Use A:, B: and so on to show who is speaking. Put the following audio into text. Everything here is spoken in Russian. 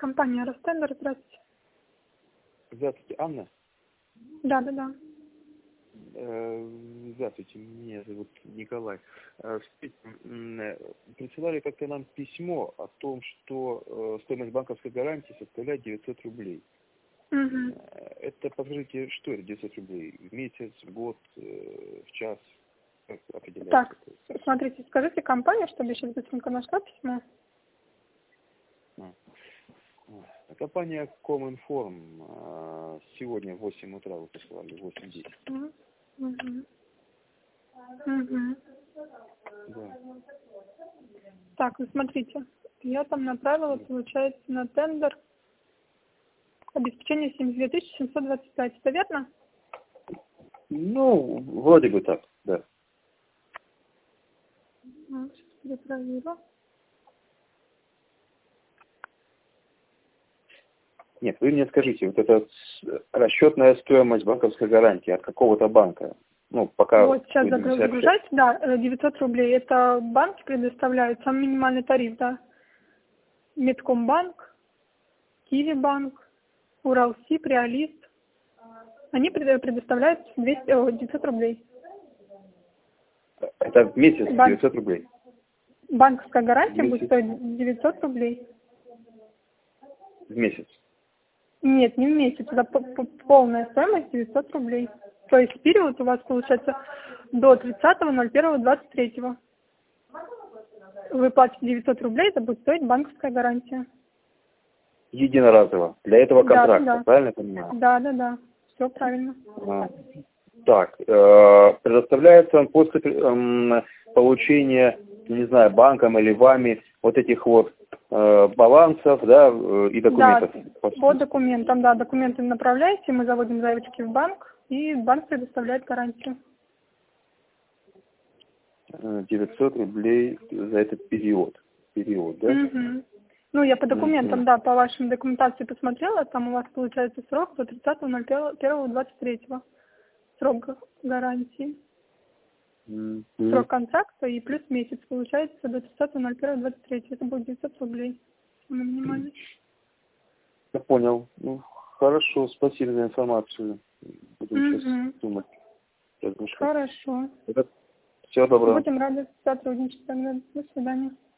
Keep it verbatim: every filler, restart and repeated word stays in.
A: Компания Ростендер, здравствуйте.
B: Здравствуйте, Анна.
A: Да, да, да.
B: Здравствуйте, меня зовут Николай. Присылали как-то нам письмо о том, что стоимость банковской гарантии составляет девятьсот рублей.
A: Угу.
B: Это, подскажите, что это девятьсот рублей? В месяц, в год, в час? Как определяется?
A: Так, смотрите, скажите компанию, чтобы я сейчас быстренько нашла письмо.
B: Компания Коминформ сегодня в восемь утра вы присылали, в восемь десять.
A: Угу. Угу.
B: Да.
A: Так, ну смотрите, я там направила, получается, на тендер обеспечение семьдесят две тысячи семьсот двадцать пять. Это верно?
B: Ну, вроде бы так, да.
A: Ну, сейчас перепроверю.
B: Нет, вы мне скажите, вот эта расчетная стоимость банковской гарантии от какого-то банка? Ну, пока...
A: Вот сейчас загружать, да, девятьсот рублей. Это банки предоставляют, самый минимальный тариф, да. Меткомбанк, Киевбанк, Уралсиб, Реалист. Они предоставляют двести, о, девятьсот рублей.
B: Это в месяц
A: Бан...
B: девятьсот рублей?
A: Банковская гарантия будет стоить девятьсот рублей.
B: В месяц?
A: Нет, не в месяц, это полная стоимость девятьсот рублей. То есть период у вас получается до тридцатого ноль первого двадцать третьего. Вы платите девятьсот рублей, это будет стоить банковская гарантия.
B: Единоразово. Для этого контракта,
A: да, да.
B: Правильно я понимаю?
A: Да, да, да. Все правильно.
B: А, так, э, предоставляется он после э, получения, не знаю, банком или вами вот этих вот э, балансов, да, и документов.
A: Да, по документам, да, документы направляете, мы заводим заявочки в банк, и банк предоставляет гарантию.
B: девятьсот рублей за этот период. Период, да?
A: Угу. Ну, я по документам, mm-hmm. да, по вашей документации посмотрела, там у вас получается срок до тридцатого ноль первого двадцать третьего. Срок гарантии. Mm-hmm. Срок контракта и плюс месяц получается до тридцатого ноль первого двадцать третьего. Это будет девятьсот рублей. Минимально.
B: Я понял. Ну, хорошо, спасибо за информацию. Будем mm-hmm. сейчас думать.
A: Хорошо.
B: Всего доброго.
A: Будем рады сотрудничать. До свидания.